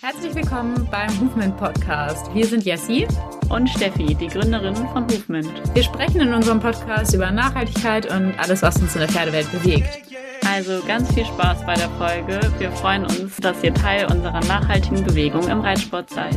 Herzlich willkommen beim Movement Podcast. Wir sind Jessie und Steffi, die Gründerinnen von Movement. Wir sprechen in unserem Podcast über Nachhaltigkeit und alles, was uns in der Pferdewelt bewegt. Also ganz viel Spaß bei der Folge. Wir freuen uns, dass ihr Teil unserer nachhaltigen Bewegung im Reitsport seid.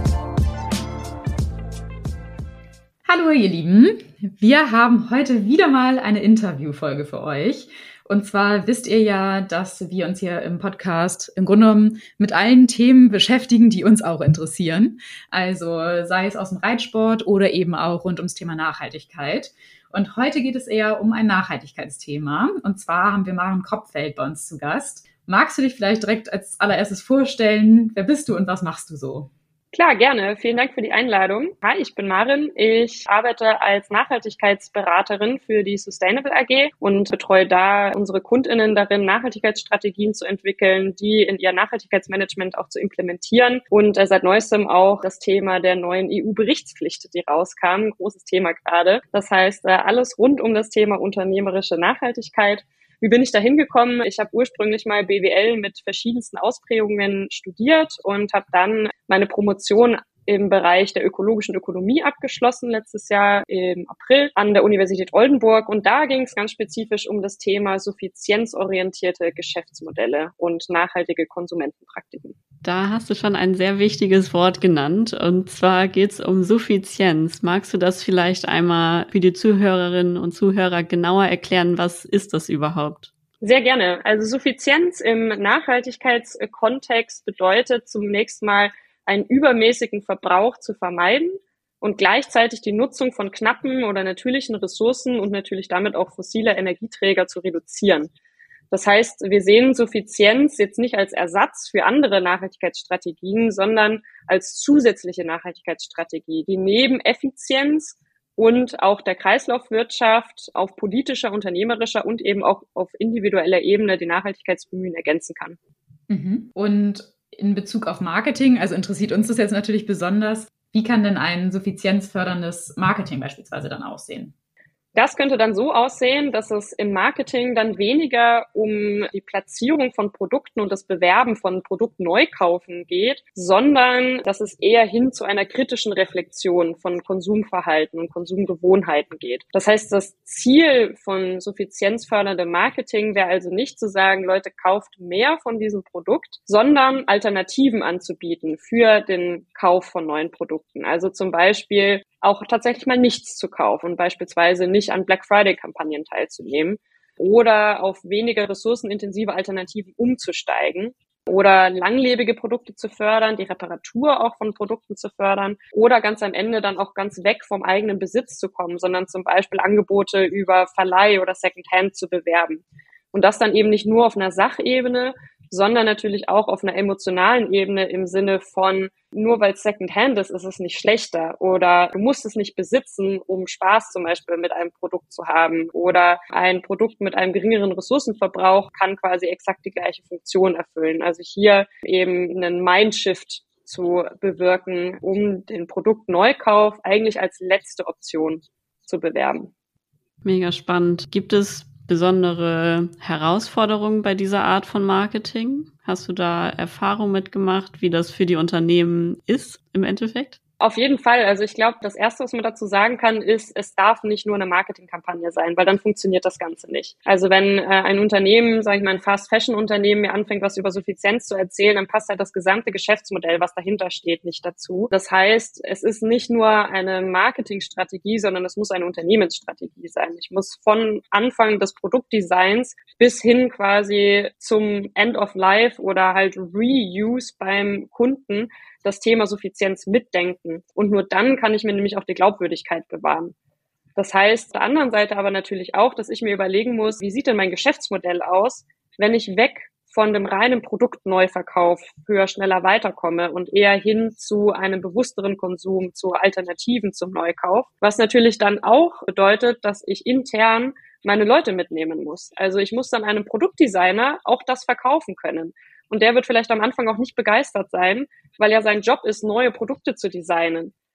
Hallo ihr Lieben, wir haben heute wieder mal eine Interviewfolge für euch. Und zwar wisst ihr ja, dass wir uns hier im Podcast im Grunde genommen mit allen Themen beschäftigen, die uns auch interessieren. Also sei es aus dem Reitsport oder eben auch rund ums Thema Nachhaltigkeit. Und heute geht es eher um ein Nachhaltigkeitsthema. Und zwar haben wir Maren Kropfeld bei uns zu Gast. Magst du dich vielleicht direkt als allererstes vorstellen? Wer bist du und was machst du so? Klar, gerne. Vielen Dank für die Einladung. Hi, ich bin Maren. Ich arbeite als Nachhaltigkeitsberaterin für die Sustainable AG und betreue da unsere KundInnen darin, Nachhaltigkeitsstrategien zu entwickeln, die in ihr Nachhaltigkeitsmanagement auch zu implementieren und seit neuestem auch das Thema der neuen EU-Berichtspflicht, die rauskam. Großes Thema gerade. Das heißt, alles rund um das Thema unternehmerische Nachhaltigkeit. Wie bin ich da hingekommen? Ich habe ursprünglich mal BWL mit verschiedensten Ausprägungen studiert und habe dann meine Promotion im Bereich der ökologischen Ökonomie abgeschlossen, letztes Jahr im April an der Universität Oldenburg. Und da ging es ganz spezifisch um das Thema suffizienzorientierte Geschäftsmodelle und nachhaltige Konsumentenpraktiken. Da hast du schon ein sehr wichtiges Wort genannt, und zwar geht es um Suffizienz. Magst du das vielleicht einmal für die Zuhörerinnen und Zuhörer genauer erklären? Was ist das überhaupt? Sehr gerne. Also Suffizienz im Nachhaltigkeitskontext bedeutet zunächst mal, einen übermäßigen Verbrauch zu vermeiden und gleichzeitig die Nutzung von knappen oder natürlichen Ressourcen und natürlich damit auch fossiler Energieträger zu reduzieren. Das heißt, wir sehen Suffizienz jetzt nicht als Ersatz für andere Nachhaltigkeitsstrategien, sondern als zusätzliche Nachhaltigkeitsstrategie, die neben Effizienz und auch der Kreislaufwirtschaft auf politischer, unternehmerischer und eben auch auf individueller Ebene die Nachhaltigkeitsbemühen ergänzen kann. Und in Bezug auf Marketing, also interessiert uns das jetzt natürlich besonders, wie kann denn ein suffizienzförderndes Marketing beispielsweise dann aussehen? Das könnte dann so aussehen, dass es im Marketing dann weniger um die Platzierung von Produkten und das Bewerben von Produktneukaufen geht, sondern dass es eher hin zu einer kritischen Reflexion von Konsumverhalten und Konsumgewohnheiten geht. Das heißt, das Ziel von suffizienzförderndem Marketing wäre also nicht zu sagen, Leute, kauft mehr von diesem Produkt, sondern Alternativen anzubieten für den Kauf von neuen Produkten. Also zum Beispiel auch tatsächlich mal nichts zu kaufen und beispielsweise nicht an Black Friday-Kampagnen teilzunehmen oder auf weniger ressourcenintensive Alternativen umzusteigen oder langlebige Produkte zu fördern, die Reparatur auch von Produkten zu fördern oder ganz am Ende dann auch ganz weg vom eigenen Besitz zu kommen, sondern zum Beispiel Angebote über Verleih oder Secondhand zu bewerben. Und das dann eben nicht nur auf einer Sachebene, sondern natürlich auch auf einer emotionalen Ebene im Sinne von, nur weil es Secondhand ist, ist es nicht schlechter oder du musst es nicht besitzen, um Spaß zum Beispiel mit einem Produkt zu haben oder ein Produkt mit einem geringeren Ressourcenverbrauch kann quasi exakt die gleiche Funktion erfüllen. Also hier eben einen Mindshift zu bewirken, um den Produktneukauf eigentlich als letzte Option zu bewerben. Mega spannend. Gibt es besondere Herausforderungen bei dieser Art von Marketing? Hast du da Erfahrung mitgemacht, wie das für die Unternehmen ist im Endeffekt? Auf jeden Fall. Also ich glaube, das Erste, was man dazu sagen kann, ist, es darf nicht nur eine Marketingkampagne sein, weil dann funktioniert das Ganze nicht. Also wenn ein Unternehmen, sage ich mal, ein Fast-Fashion-Unternehmen mir anfängt, was über Suffizienz zu erzählen, dann passt halt das gesamte Geschäftsmodell, was dahinter steht, nicht dazu. Das heißt, es ist nicht nur eine Marketingstrategie, sondern es muss eine Unternehmensstrategie sein. Ich muss von Anfang des Produktdesigns bis hin quasi zum End of Life oder halt Reuse beim Kunden das Thema Suffizienz mitdenken. Und nur dann kann ich mir nämlich auch die Glaubwürdigkeit bewahren. Das heißt, auf der anderen Seite aber natürlich auch, dass ich mir überlegen muss, wie sieht denn mein Geschäftsmodell aus, wenn ich weg von dem reinen Produktneuverkauf höher, schneller weiterkomme und eher hin zu einem bewussteren Konsum, zu Alternativen zum Neukauf. Was natürlich dann auch bedeutet, dass ich intern meine Leute mitnehmen muss. Also ich muss dann einem Produktdesigner auch das verkaufen können. Und der wird vielleicht am Anfang auch nicht begeistert sein, weil ja sein Job ist, neue Produkte zu designen.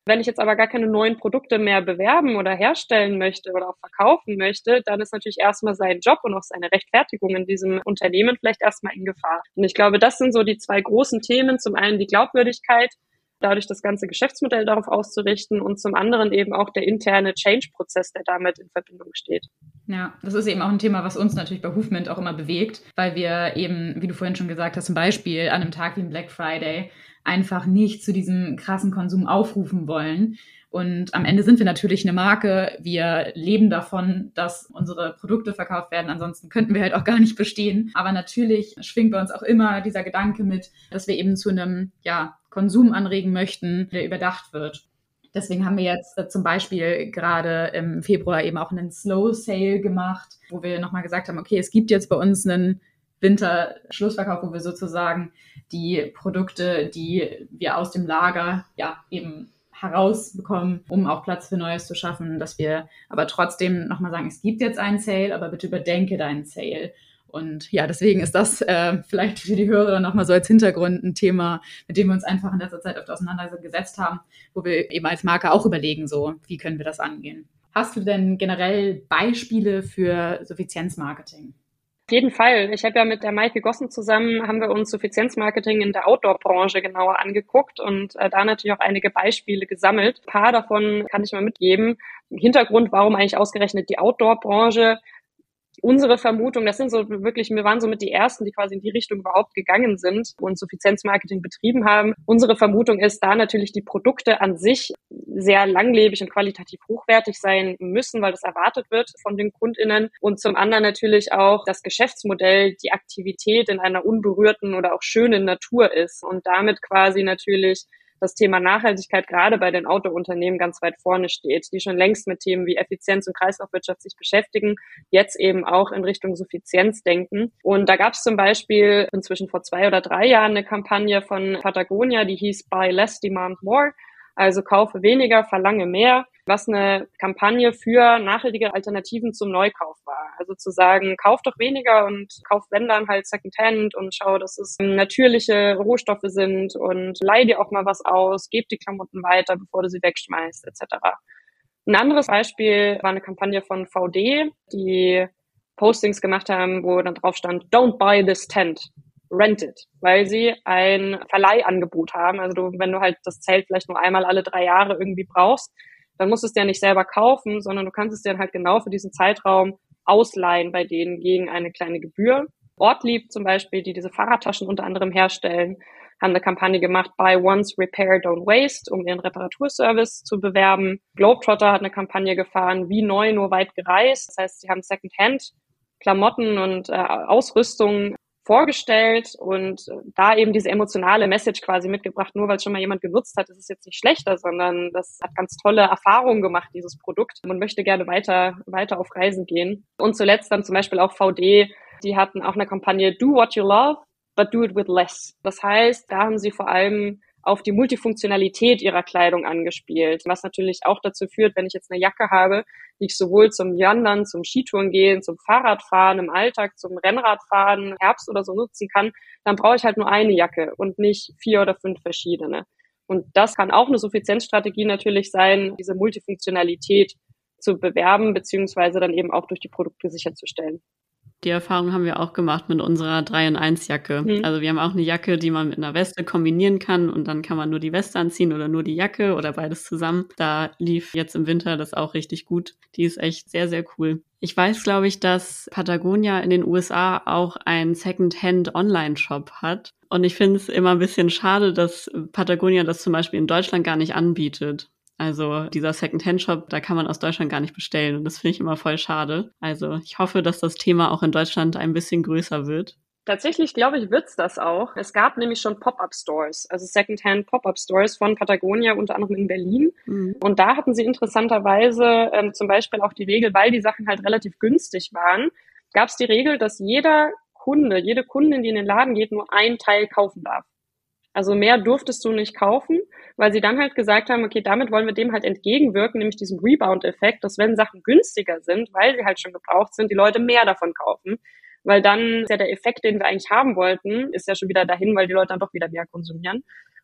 Wenn ich jetzt aber gar keine neuen Produkte mehr bewerben oder herstellen möchte oder auch verkaufen möchte, dann ist natürlich erstmal sein Job und auch seine Rechtfertigung in diesem Unternehmen vielleicht erstmal in Gefahr. Und ich glaube, das sind so die zwei großen Themen. Zum einen die Glaubwürdigkeit, dadurch das ganze Geschäftsmodell darauf auszurichten und zum anderen eben auch der interne Change-Prozess, der damit in Verbindung steht. Ja, das ist eben auch ein Thema, was uns natürlich bei Hovement auch immer bewegt, weil wir eben, wie du vorhin schon gesagt hast, zum Beispiel an einem Tag wie Black Friday einfach nicht zu diesem krassen Konsum aufrufen wollen. Und am Ende sind wir natürlich eine Marke. Wir leben davon, dass unsere Produkte verkauft werden. Ansonsten könnten wir halt auch gar nicht bestehen. Aber natürlich schwingt bei uns auch immer dieser Gedanke mit, dass wir eben zu einem Konsum anregen möchten, der überdacht wird. Deswegen haben wir jetzt zum Beispiel gerade im Februar eben auch einen Slow Sale gemacht, wo wir nochmal gesagt haben, okay, es gibt jetzt bei uns einen Winter-Schlussverkauf, wo wir sozusagen die Produkte, die wir aus dem Lager eben herausbekommen, um auch Platz für Neues zu schaffen, dass wir aber trotzdem nochmal sagen, es gibt jetzt einen Sale, aber bitte überdenke deinen Sale. Und ja, deswegen ist das vielleicht für die Hörer nochmal so als Hintergrund ein Thema, mit dem wir uns einfach in letzter Zeit oft auseinandergesetzt haben, wo wir eben als Marke auch überlegen, so, wie können wir das angehen? Hast du denn generell Beispiele für Suffizienzmarketing? Auf jeden Fall. Ich habe ja mit der Maike Gossen zusammen, haben wir uns Suffizienzmarketing in der Outdoor-Branche genauer angeguckt und da natürlich auch einige Beispiele gesammelt. Ein paar davon kann ich mal mitgeben. Hintergrund, warum eigentlich ausgerechnet die Outdoor-Branche? Unsere Vermutung, das sind so wirklich, wir waren so mit die Ersten, die quasi in die Richtung überhaupt gegangen sind und Suffizienzmarketing betrieben haben. Unsere Vermutung ist, da natürlich die Produkte an sich sehr langlebig und qualitativ hochwertig sein müssen, weil das erwartet wird von den KundInnen. Und zum anderen natürlich auch das Geschäftsmodell, die Aktivität in einer unberührten oder auch schönen Natur ist und damit quasi natürlich das Thema Nachhaltigkeit gerade bei den Autounternehmen ganz weit vorne steht, die schon längst mit Themen wie Effizienz und Kreislaufwirtschaft sich beschäftigen, jetzt eben auch in Richtung Suffizienz denken. Und da gab es zum Beispiel inzwischen vor 2 oder 3 Jahren eine Kampagne von Patagonia, die hieß Buy Less, Demand More. Also kaufe weniger, verlange mehr, was eine Kampagne für nachhaltige Alternativen zum Neukauf war. Also zu sagen, kauf doch weniger und kauf wenn dann halt Secondhand und schau, dass es natürliche Rohstoffe sind und leih dir auch mal was aus, gib die Klamotten weiter, bevor du sie wegschmeißt, etc. Ein anderes Beispiel war eine Kampagne von VD, die Postings gemacht haben, wo dann drauf stand, don't buy this tent. Rent it, weil sie ein Verleihangebot haben. Also wenn du halt das Zelt vielleicht nur einmal alle 3 Jahre irgendwie brauchst, dann musst du es dir nicht selber kaufen, sondern du kannst es dir halt genau für diesen Zeitraum ausleihen bei denen gegen eine kleine Gebühr. Ortlieb zum Beispiel, die diese Fahrradtaschen unter anderem herstellen, haben eine Kampagne gemacht, Buy Once, Repair, Don't Waste, um ihren Reparaturservice zu bewerben. Globetrotter hat eine Kampagne gefahren, wie neu, nur weit gereist. Das heißt, sie haben Secondhand Klamotten und Ausrüstung vorgestellt und da eben diese emotionale Message quasi mitgebracht, nur weil es schon mal jemand genutzt hat, ist es jetzt nicht schlechter, sondern das hat ganz tolle Erfahrungen gemacht, dieses Produkt. Man möchte gerne weiter auf Reisen gehen. Und zuletzt dann zum Beispiel auch VD, die hatten auch eine Kampagne Do What You Love, but do it with less. Das heißt, da haben sie vor allem auf die Multifunktionalität ihrer Kleidung angespielt, was natürlich auch dazu führt, wenn ich jetzt eine Jacke habe, die ich sowohl zum Wandern, zum Skitouren gehen, zum Fahrradfahren, im Alltag, zum Rennradfahren, Herbst oder so nutzen kann, dann brauche ich halt nur eine Jacke und nicht 4 oder 5 verschiedene. Und das kann auch eine Suffizienzstrategie natürlich sein, diese Multifunktionalität zu bewerben, beziehungsweise dann eben auch durch die Produkte sicherzustellen. Die Erfahrung haben wir auch gemacht mit unserer 3-in-1-Jacke. Also wir haben auch eine Jacke, die man mit einer Weste kombinieren kann und dann kann man nur die Weste anziehen oder nur die Jacke oder beides zusammen. Da lief jetzt im Winter das auch richtig gut. Die ist echt sehr, sehr cool. Ich weiß, glaube ich, dass Patagonia in den USA auch einen Second-Hand-Online-Shop hat. Und ich finde es immer ein bisschen schade, dass Patagonia das zum Beispiel in Deutschland gar nicht anbietet. Also dieser Second-Hand-Shop, da kann man aus Deutschland gar nicht bestellen und das finde ich immer voll schade. Also ich hoffe, dass das Thema auch in Deutschland ein bisschen größer wird. Tatsächlich, glaube ich, wird's das auch. Es gab nämlich schon Pop-Up-Stores, also Second-Hand Pop-Up-Stores von Patagonia, unter anderem in Berlin. Und da hatten sie interessanterweise zum Beispiel auch die Regel, weil die Sachen halt relativ günstig waren, gab es die Regel, dass jede Kundin, die in den Laden geht, nur ein Teil kaufen darf. Also mehr durftest du nicht kaufen, weil sie dann halt gesagt haben, okay, damit wollen wir dem halt entgegenwirken, nämlich diesem Rebound-Effekt, dass wenn Sachen günstiger sind, weil sie halt schon gebraucht sind, die Leute mehr davon kaufen. Weil dann ist ja der Effekt, den wir eigentlich haben wollten, ist ja schon wieder dahin, weil die Leute dann doch wieder mehr konsumieren.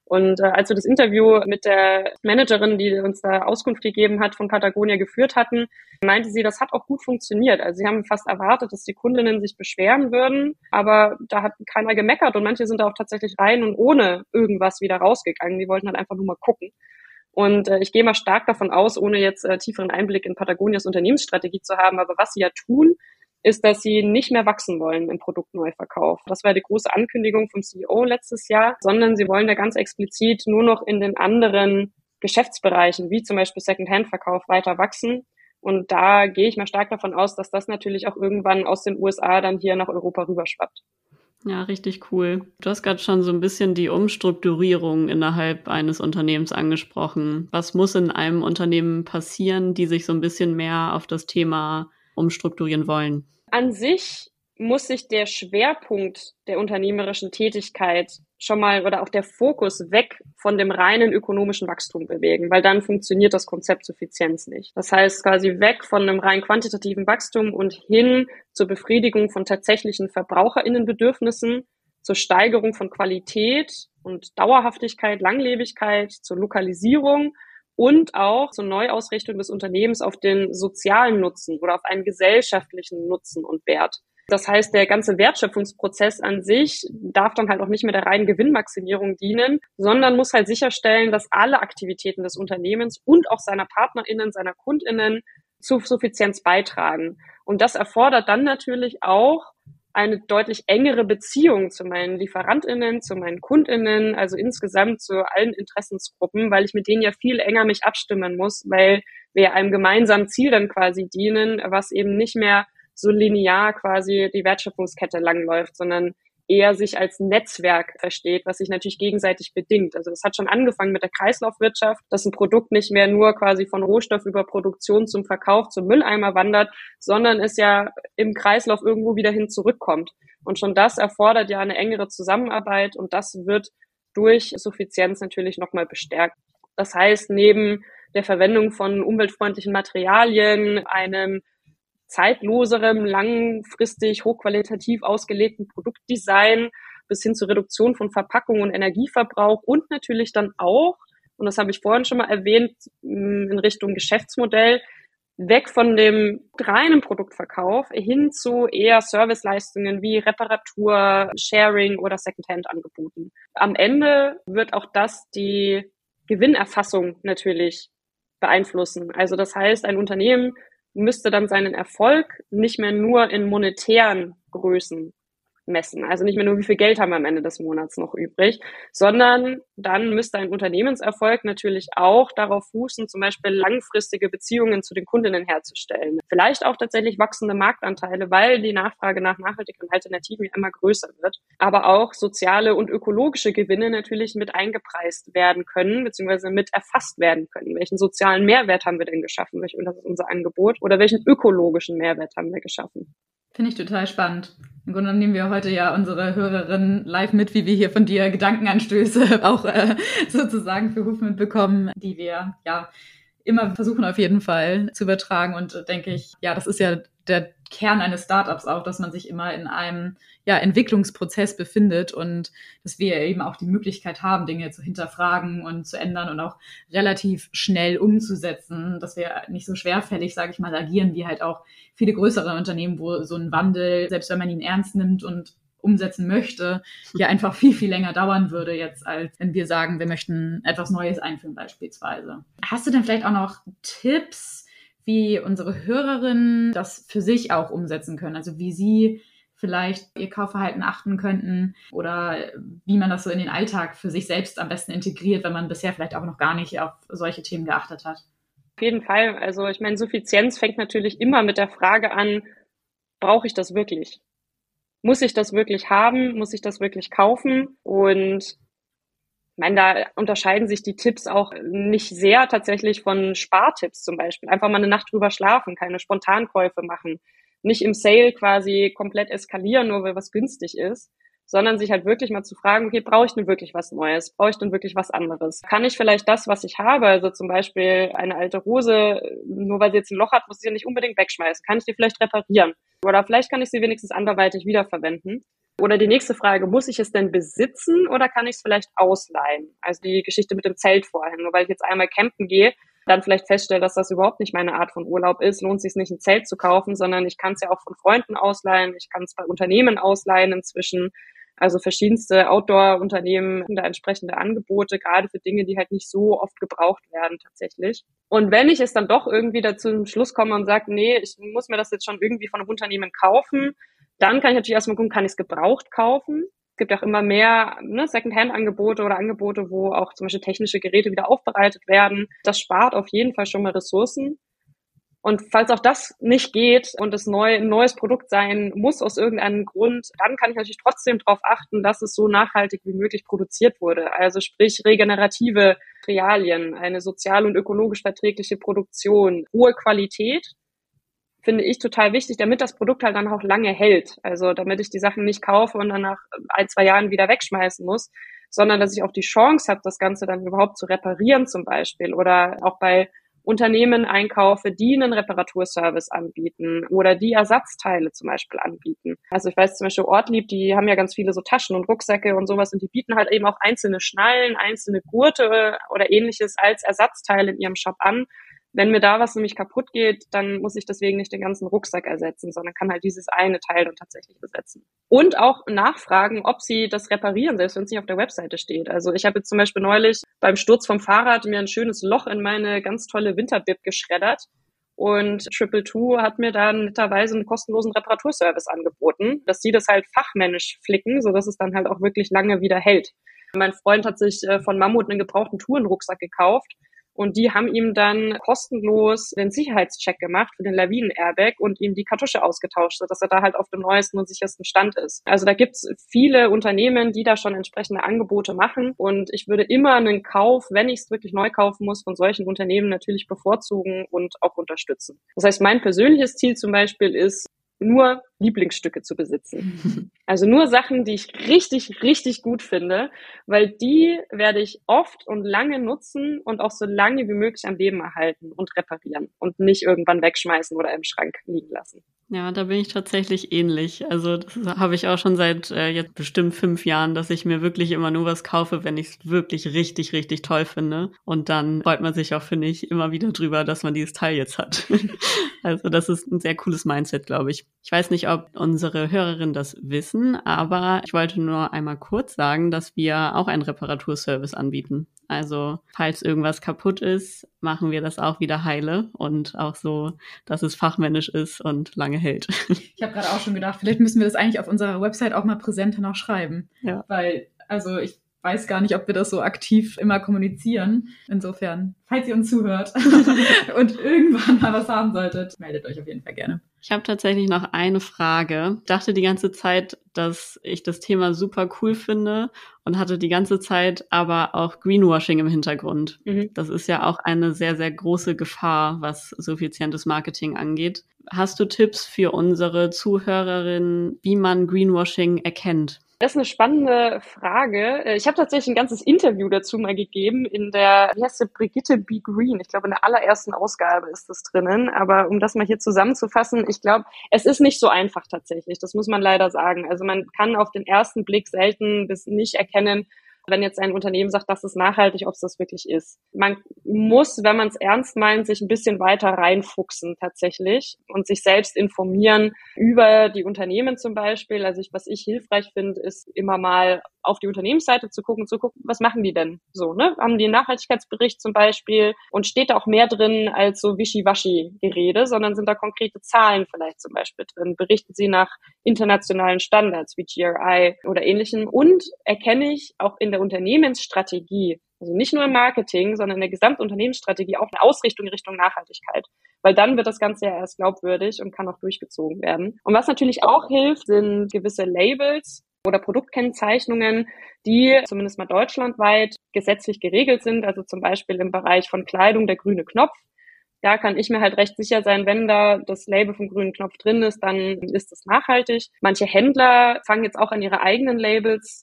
Und als wir das Interview mit der Managerin, die uns da Auskunft gegeben hat, von Patagonia geführt hatten, meinte sie, das hat auch gut funktioniert. Also sie haben fast erwartet, dass die Kundinnen sich beschweren würden, aber da hat keiner gemeckert und manche sind da auch tatsächlich rein und ohne irgendwas wieder rausgegangen. Die wollten halt einfach nur mal gucken. Und ich gehe mal stark davon aus, ohne jetzt tieferen Einblick in Patagonias Unternehmensstrategie zu haben, aber was sie ja tun, ist, dass sie nicht mehr wachsen wollen im Produktneuverkauf. Das war die große Ankündigung vom CEO letztes Jahr, sondern sie wollen da ganz explizit nur noch in den anderen Geschäftsbereichen, wie zum Beispiel Second-Hand-Verkauf, weiter wachsen. Und da gehe ich mal stark davon aus, dass das natürlich auch irgendwann aus den USA dann hier nach Europa rüberschwappt. Ja, richtig cool. Du hast gerade schon so ein bisschen die Umstrukturierung innerhalb eines Unternehmens angesprochen. Was muss in einem Unternehmen passieren, die sich so ein bisschen mehr auf das Thema umstrukturieren wollen? An sich muss sich der Schwerpunkt der unternehmerischen Tätigkeit schon mal oder auch der Fokus weg von dem reinen ökonomischen Wachstum bewegen, weil dann funktioniert das Konzept Suffizienz nicht. Das heißt quasi weg von einem rein quantitativen Wachstum und hin zur Befriedigung von tatsächlichen VerbraucherInnenbedürfnissen, zur Steigerung von Qualität und Dauerhaftigkeit, Langlebigkeit, zur Lokalisierung und auch zur Neuausrichtung des Unternehmens auf den sozialen Nutzen oder auf einen gesellschaftlichen Nutzen und Wert. Das heißt, der ganze Wertschöpfungsprozess an sich darf dann halt auch nicht mehr der reinen Gewinnmaximierung dienen, sondern muss halt sicherstellen, dass alle Aktivitäten des Unternehmens und auch seiner PartnerInnen, seiner KundInnen zu Suffizienz beitragen. Und das erfordert dann natürlich auch eine deutlich engere Beziehung zu meinen LieferantInnen, zu meinen KundInnen, also insgesamt zu allen Interessensgruppen, weil ich mit denen ja viel enger mich abstimmen muss, weil wir einem gemeinsamen Ziel dann quasi dienen, was eben nicht mehr so linear quasi die Wertschöpfungskette langläuft, sondern eher sich als Netzwerk versteht, was sich natürlich gegenseitig bedingt. Also das hat schon angefangen mit der Kreislaufwirtschaft, dass ein Produkt nicht mehr nur quasi von Rohstoff über Produktion zum Verkauf zum Mülleimer wandert, sondern es ja im Kreislauf irgendwo wieder hin zurückkommt. Und schon das erfordert ja eine engere Zusammenarbeit und das wird durch Suffizienz natürlich nochmal bestärkt. Das heißt, neben der Verwendung von umweltfreundlichen Materialien, einem zeitloserem, langfristig, hochqualitativ ausgelegten Produktdesign bis hin zur Reduktion von Verpackung und Energieverbrauch und natürlich dann auch, und das habe ich vorhin schon mal erwähnt, in Richtung Geschäftsmodell, weg von dem reinen Produktverkauf hin zu eher Serviceleistungen wie Reparatur, Sharing oder Secondhand-Angeboten. Am Ende wird auch das die Gewinnerfassung natürlich beeinflussen. Also das heißt, ein Unternehmen müsste dann seinen Erfolg nicht mehr nur in monetären Größen messen. Also nicht mehr nur, wie viel Geld haben wir am Ende des Monats noch übrig, sondern dann müsste ein Unternehmenserfolg natürlich auch darauf fußen, zum Beispiel langfristige Beziehungen zu den Kundinnen herzustellen. Vielleicht auch tatsächlich wachsende Marktanteile, weil die Nachfrage nach nachhaltigen Alternativen ja immer größer wird. Aber auch soziale und ökologische Gewinne natürlich mit eingepreist werden können, beziehungsweise mit erfasst werden können. Welchen sozialen Mehrwert haben wir denn geschaffen? Das ist unser Angebot. Oder welchen ökologischen Mehrwert haben wir geschaffen? Finde ich total spannend. Im Grunde nehmen wir heute ja unsere Hörerinnen live mit, wie wir hier von dir Gedankenanstöße auch sozusagen für Huf mitbekommen, die wir ja immer versuchen auf jeden Fall zu übertragen. Und denke ich, ja, das ist ja der Kern eines Startups auch, dass man sich immer in einem Entwicklungsprozess befindet und dass wir eben auch die Möglichkeit haben, Dinge zu hinterfragen und zu ändern und auch relativ schnell umzusetzen, dass wir nicht so schwerfällig, sage ich mal, agieren wie halt auch viele größere Unternehmen, wo so ein Wandel, selbst wenn man ihn ernst nimmt und umsetzen möchte, ja einfach viel, viel länger dauern würde jetzt, als wenn wir sagen, wir möchten etwas Neues einführen beispielsweise. Hast du denn vielleicht auch noch Tipps, wie unsere Hörerinnen das für sich auch umsetzen können? Also wie sie vielleicht ihr Kaufverhalten achten könnten oder wie man das so in den Alltag für sich selbst am besten integriert, wenn man bisher vielleicht auch noch gar nicht auf solche Themen geachtet hat? Auf jeden Fall. Also ich meine, Suffizienz fängt natürlich immer mit der Frage an, brauche ich das wirklich? Muss ich das wirklich haben? Muss ich das wirklich kaufen? Und ich meine, da unterscheiden sich die Tipps auch nicht sehr tatsächlich von Spartipps zum Beispiel. Einfach mal eine Nacht drüber schlafen, keine Spontankäufe machen, nicht im Sale quasi komplett eskalieren, nur weil was günstig ist, sondern sich halt wirklich mal zu fragen, okay, brauche ich denn wirklich was Neues? Brauche ich denn wirklich was anderes? Kann ich vielleicht das, was ich habe, also zum Beispiel eine alte Hose, nur weil sie jetzt ein Loch hat, muss ich sie nicht unbedingt wegschmeißen. Kann ich die vielleicht reparieren? Oder vielleicht kann ich sie wenigstens anderweitig wiederverwenden. Oder die nächste Frage, muss ich es denn besitzen oder kann ich es vielleicht ausleihen? Also die Geschichte mit dem Zelt vorhin. Nur weil ich jetzt einmal campen gehe, dann vielleicht feststelle, dass das überhaupt nicht meine Art von Urlaub ist, lohnt es sich nicht, ein Zelt zu kaufen, sondern ich kann es ja auch von Freunden ausleihen, ich kann es bei Unternehmen ausleihen inzwischen. Also verschiedenste Outdoor-Unternehmen haben da entsprechende Angebote, gerade für Dinge, die halt nicht so oft gebraucht werden tatsächlich. Und wenn ich es dann doch irgendwie dazu zum Schluss komme und sage, nee, ich muss mir das jetzt schon irgendwie von einem Unternehmen kaufen, dann kann ich natürlich erstmal gucken, kann ich es gebraucht kaufen? Es gibt auch immer mehr Secondhand-Angebote oder Angebote, wo auch zum Beispiel technische Geräte wieder aufbereitet werden. Das spart auf jeden Fall schon mal Ressourcen. Und falls auch das nicht geht und es ein neues Produkt sein muss aus irgendeinem Grund, dann kann ich natürlich trotzdem darauf achten, dass es so nachhaltig wie möglich produziert wurde. Also sprich regenerative Materialien, eine sozial und ökologisch verträgliche Produktion, hohe Qualität, finde ich total wichtig, damit das Produkt halt dann auch lange hält. Also damit ich die Sachen nicht kaufe und dann nach 1-2 Jahren wieder wegschmeißen muss, sondern dass ich auch die Chance habe, das Ganze dann überhaupt zu reparieren zum Beispiel oder auch bei Unternehmen einkaufe, die einen Reparaturservice anbieten oder die Ersatzteile zum Beispiel anbieten. Also ich weiß zum Beispiel Ortlieb, die haben ja ganz viele so Taschen und Rucksäcke und sowas und die bieten halt eben auch einzelne Schnallen, einzelne Gurte oder ähnliches als Ersatzteil in ihrem Shop an. Wenn mir da was nämlich kaputt geht, dann muss ich deswegen nicht den ganzen Rucksack ersetzen, sondern kann halt dieses eine Teil dann tatsächlich besetzen. Und auch nachfragen, ob sie das reparieren, selbst wenn es nicht auf der Webseite steht. Also ich habe jetzt zum Beispiel neulich beim Sturz vom Fahrrad mir ein schönes Loch in meine ganz tolle Winterbib geschreddert. Und Triple Two hat mir dann netterweise einen kostenlosen Reparaturservice angeboten, dass sie das halt fachmännisch flicken, sodass es dann halt auch wirklich lange wieder hält. Mein Freund hat sich von Mammut einen gebrauchten Tourenrucksack gekauft. Und die haben ihm dann kostenlos den Sicherheitscheck gemacht für den Lawinen-Airbag und ihm die Kartusche ausgetauscht, sodass er da halt auf dem neuesten und sichersten Stand ist. Also da gibt's viele Unternehmen, die da schon entsprechende Angebote machen. Und ich würde immer einen Kauf, wenn ich es wirklich neu kaufen muss, von solchen Unternehmen natürlich bevorzugen und auch unterstützen. Das heißt, mein persönliches Ziel zum Beispiel ist, nur Lieblingsstücke zu besitzen. Also nur Sachen, die ich richtig, richtig gut finde, weil die werde ich oft und lange nutzen und auch so lange wie möglich am Leben erhalten und reparieren und nicht irgendwann wegschmeißen oder im Schrank liegen lassen. Ja, da bin ich tatsächlich ähnlich. Also das habe ich auch schon seit jetzt bestimmt 5 Jahren, dass ich mir wirklich immer nur was kaufe, wenn ich es wirklich richtig, richtig toll finde. Und dann freut man sich auch, finde ich, immer wieder drüber, dass man dieses Teil jetzt hat. Also das ist ein sehr cooles Mindset, glaube ich. Ich weiß nicht, ob unsere Hörerinnen das wissen, aber ich wollte nur einmal kurz sagen, dass wir auch einen Reparaturservice anbieten. Also falls irgendwas kaputt ist, machen wir das auch wieder heile und auch so, dass es fachmännisch ist und lange hält. Ich habe gerade auch schon gedacht, vielleicht müssen wir das eigentlich auf unserer Website auch mal präsenter noch schreiben. Ja. Weil, also ich weiß gar nicht, ob wir das so aktiv immer kommunizieren. Insofern, falls ihr uns zuhört und irgendwann mal was haben solltet, meldet euch auf jeden Fall gerne. Ich habe tatsächlich noch eine Frage. Ich dachte die ganze Zeit, dass ich das Thema super cool finde und hatte die ganze Zeit aber auch Greenwashing im Hintergrund. Das ist ja auch eine sehr, sehr große Gefahr, was suffizientes Marketing angeht. Hast du Tipps für unsere Zuhörerinnen, wie man Greenwashing erkennt? Das ist eine spannende Frage. Ich habe tatsächlich ein ganzes Interview dazu mal gegeben in der, wie heißt sie, Brigitte B. Green. Ich glaube, in der allerersten Ausgabe ist das drinnen. Aber um das mal hier zusammenzufassen, ich glaube, es ist nicht so einfach tatsächlich. Das muss man leider sagen. Also man kann auf den ersten Blick selten bis nicht erkennen, wenn jetzt ein Unternehmen sagt, das ist nachhaltig, ob es das wirklich ist. Man muss, wenn man es ernst meint, sich ein bisschen weiter reinfuchsen tatsächlich und sich selbst informieren über die Unternehmen zum Beispiel. Also was ich hilfreich finde, ist immer mal auf die Unternehmensseite zu gucken, was machen die denn so, ne? Haben die einen Nachhaltigkeitsbericht zum Beispiel und steht da auch mehr drin als so Wischiwaschi-Gerede, sondern sind da konkrete Zahlen vielleicht zum Beispiel drin? Berichten sie nach internationalen Standards wie GRI oder ähnlichem und erkenne ich auch in der Unternehmensstrategie, also nicht nur im Marketing, sondern in der Gesamtunternehmensstrategie auch eine Ausrichtung in Richtung Nachhaltigkeit. Weil dann wird das Ganze ja erst glaubwürdig und kann auch durchgezogen werden. Und was natürlich auch hilft, sind gewisse Labels oder Produktkennzeichnungen, die zumindest mal deutschlandweit gesetzlich geregelt sind. Also zum Beispiel im Bereich von Kleidung der grüne Knopf. Da kann ich mir halt recht sicher sein, wenn da das Label vom grünen Knopf drin ist, dann ist es nachhaltig. Manche Händler fangen jetzt auch an, ihre eigenen Labels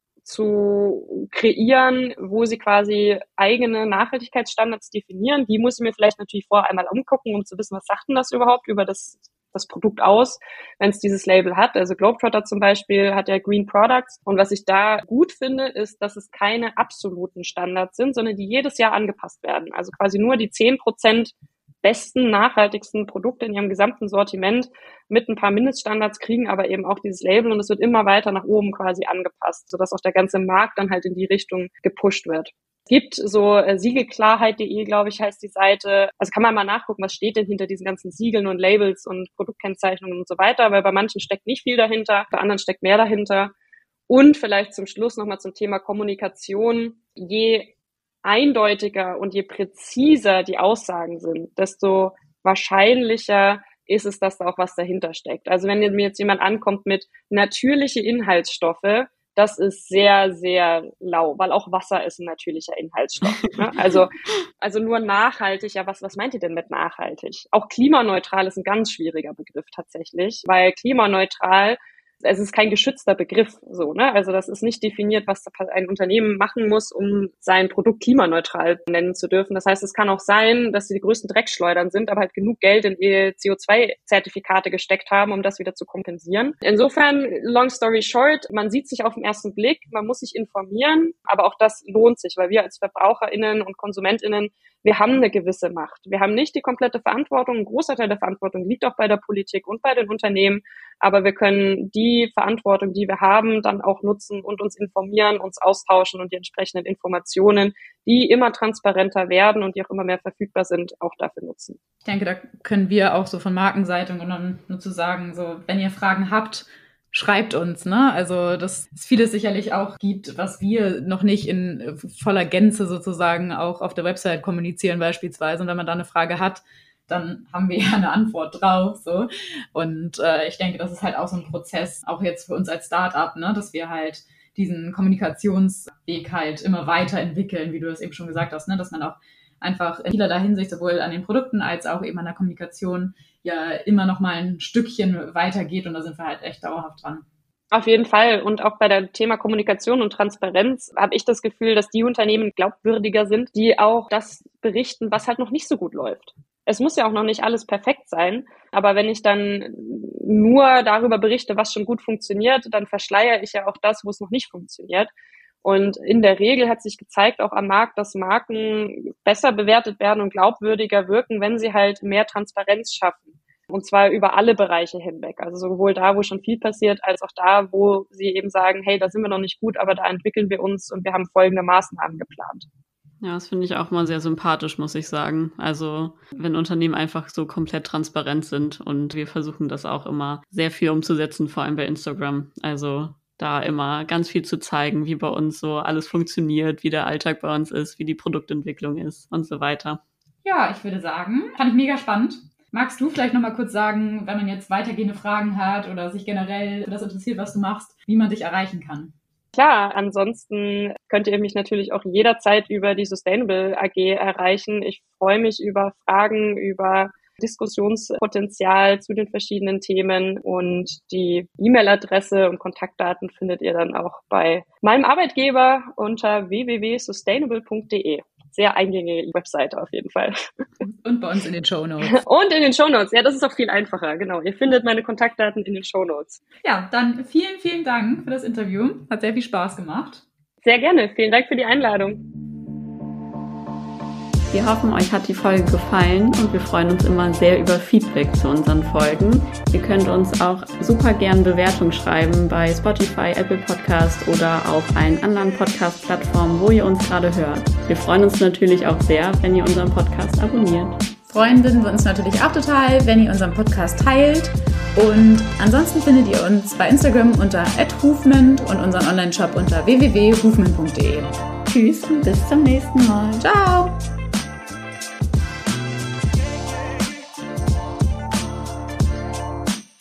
zu kreieren, wo sie quasi eigene Nachhaltigkeitsstandards definieren. Die muss ich mir vielleicht natürlich vorher einmal umgucken, um zu wissen, was sagt denn das überhaupt über das Produkt aus, wenn es dieses Label hat. Also Globetrotter zum Beispiel hat ja Green Products. Und was ich da gut finde, ist, dass es keine absoluten Standards sind, sondern die jedes Jahr angepasst werden. Also quasi nur die 10% besten, nachhaltigsten Produkte in ihrem gesamten Sortiment mit ein paar Mindeststandards kriegen aber eben auch dieses Label und es wird immer weiter nach oben quasi angepasst, sodass auch der ganze Markt dann halt in die Richtung gepusht wird. Es gibt so siegelklarheit.de, glaube ich, heißt die Seite. Also kann man mal nachgucken, was steht denn hinter diesen ganzen Siegeln und Labels und Produktkennzeichnungen und so weiter, weil bei manchen steckt nicht viel dahinter, bei anderen steckt mehr dahinter. Und vielleicht zum Schluss nochmal zum Thema Kommunikation. Je eindeutiger und je präziser die Aussagen sind, desto wahrscheinlicher ist es, dass da auch was dahinter steckt. Also wenn mir jetzt jemand ankommt mit natürliche Inhaltsstoffe, das ist sehr, sehr lau, weil auch Wasser ist ein natürlicher Inhaltsstoff. Ne? Also nur nachhaltig, ja, was meint ihr denn mit nachhaltig? Auch klimaneutral ist ein ganz schwieriger Begriff tatsächlich, weil klimaneutral, es ist kein geschützter Begriff, so, ne? Also das ist nicht definiert, was ein Unternehmen machen muss, um sein Produkt klimaneutral nennen zu dürfen. Das heißt, es kann auch sein, dass sie die größten Dreckschleudern sind, aber halt genug Geld in CO2-Zertifikate gesteckt haben, um das wieder zu kompensieren. Insofern, long story short, man sieht sich auf den ersten Blick, man muss sich informieren, aber auch das lohnt sich, weil wir als VerbraucherInnen und KonsumentInnen, wir haben eine gewisse Macht. Wir haben nicht die komplette Verantwortung. Ein großer Teil der Verantwortung liegt auch bei der Politik und bei den Unternehmen. Aber wir können die Verantwortung, die wir haben, dann auch nutzen und uns informieren, uns austauschen und die entsprechenden Informationen, die immer transparenter werden und die auch immer mehr verfügbar sind, auch dafür nutzen. Ich denke, da können wir auch so von Markenseite und dann nur zu sagen, so, wenn ihr Fragen habt, schreibt uns, ne? Also, dass es vieles sicherlich auch gibt, was wir noch nicht in voller Gänze sozusagen auch auf der Website kommunizieren beispielsweise. Und wenn man da eine Frage hat, dann haben wir ja eine Antwort drauf, so. Und ich denke, das ist halt auch so ein Prozess, auch jetzt für uns als Startup, ne? Dass wir halt diesen Kommunikationsweg halt immer weiterentwickeln, wie du das eben schon gesagt hast, ne? Dass man auch einfach in vielerlei Hinsicht sowohl an den Produkten als auch eben an der Kommunikation ja immer noch mal ein Stückchen weitergeht und da sind wir halt echt dauerhaft dran. Auf jeden Fall. Und auch bei dem Thema Kommunikation und Transparenz habe ich das Gefühl, dass die Unternehmen glaubwürdiger sind, die auch das berichten, was halt noch nicht so gut läuft. Es muss ja auch noch nicht alles perfekt sein, aber wenn ich dann nur darüber berichte, was schon gut funktioniert, dann verschleiere ich ja auch das, wo es noch nicht funktioniert. Und in der Regel hat sich gezeigt, auch am Markt, dass Marken besser bewertet werden und glaubwürdiger wirken, wenn sie halt mehr Transparenz schaffen. Und zwar über alle Bereiche hinweg. Also sowohl da, wo schon viel passiert, als auch da, wo sie eben sagen, hey, da sind wir noch nicht gut, aber da entwickeln wir uns und wir haben folgende Maßnahmen geplant. Ja, das finde ich auch mal sehr sympathisch, muss ich sagen. Also wenn Unternehmen einfach so komplett transparent sind und wir versuchen das auch immer sehr viel umzusetzen, vor allem bei Instagram. Also da immer ganz viel zu zeigen, wie bei uns so alles funktioniert, wie der Alltag bei uns ist, wie die Produktentwicklung ist und so weiter. Ja, ich würde sagen, fand ich mega spannend. Magst du vielleicht nochmal kurz sagen, wenn man jetzt weitergehende Fragen hat oder sich generell für das interessiert, was du machst, wie man dich erreichen kann? Klar, ansonsten könnt ihr mich natürlich auch jederzeit über die Sustainable AG erreichen. Ich freue mich über Fragen, über Diskussionspotenzial zu den verschiedenen Themen und die E-Mail-Adresse und Kontaktdaten findet ihr dann auch bei meinem Arbeitgeber unter www.sustainable.de. Sehr eingängige Webseite auf jeden Fall. Und bei uns in den Shownotes. Und in den Shownotes. Ja, das ist auch viel einfacher. Genau. Ihr findet meine Kontaktdaten in den Shownotes. Ja, dann vielen, vielen Dank für das Interview. Hat sehr viel Spaß gemacht. Sehr gerne. Vielen Dank für die Einladung. Wir hoffen, euch hat die Folge gefallen und wir freuen uns immer sehr über Feedback zu unseren Folgen. Ihr könnt uns auch super gern Bewertungen schreiben bei Spotify, Apple Podcast oder auf allen anderen Podcast-Plattformen, wo ihr uns gerade hört. Wir freuen uns natürlich auch sehr, wenn ihr unseren Podcast abonniert. Freuen würden wir uns natürlich auch total, wenn ihr unseren Podcast teilt. Und ansonsten findet ihr uns bei Instagram unter @hufment und unseren Online-Shop unter www.hufment.de. Tschüss und bis zum nächsten Mal. Ciao!